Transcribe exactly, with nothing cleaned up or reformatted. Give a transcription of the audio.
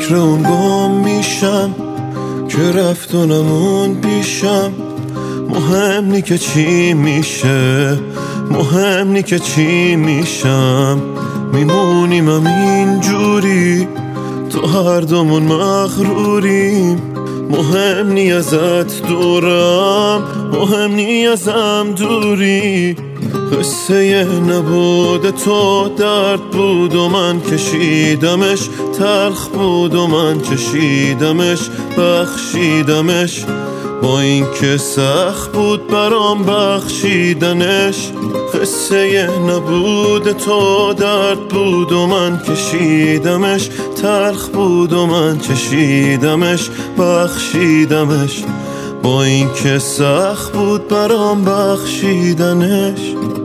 فکر اون گم میشم که رفت و نمون پیشم. مهم نی که چی میشه، مهم نی که چی میشم. میمونیم هم اینجوری، تو هر دومون مغروریم. مهم نی ازت دورم، مهم نی ازم دوری. قصه نبود تو درد بود و من کشیدمش، تلخ بود و من چشیدمش، بخشیدمش. با این که سخت بود برام بخشیدنش. قصه نبود تو درد بود و من کشیدمش، تلخ بود و من چشیدمش، بخشیدمش. با این که سخت بود برام بخشیدنش.